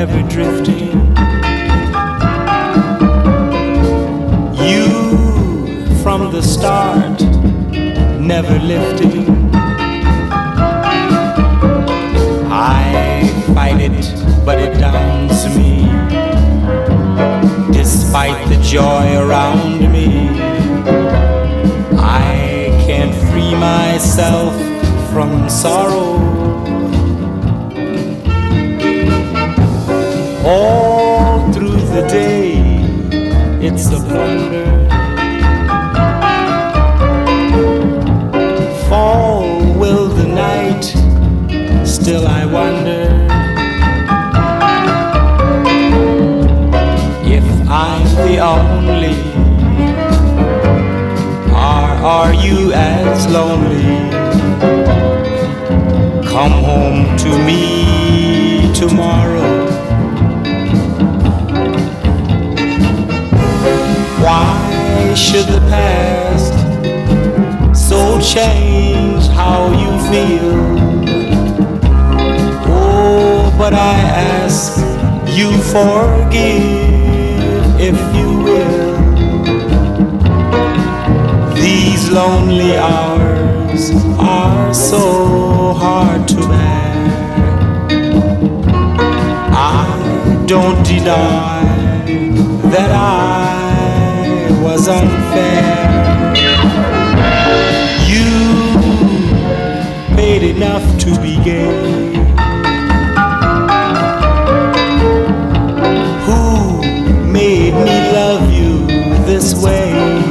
never drifting. You from the start, never lifting. I fight it, but it downs me. Despite the joy around me, I can't free myself from sorrow. All through the day, it's a wonder. Fall will the night, still I wonder if I'm the only, or are you as lonely? Come home to me tomorrow. Why should the past so change how you feel? Oh, but I ask you forgive if you will. These lonely hours are so hard to bear. I don't deny that I was unfair. You paid enough to be gay. Who made me love you this way?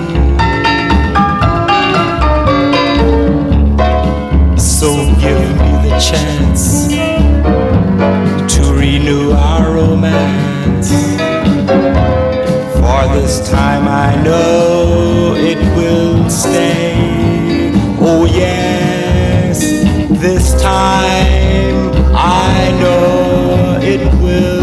So give me the chance to renew our romance. For this time I know it will stay. Oh yes, this time I know it will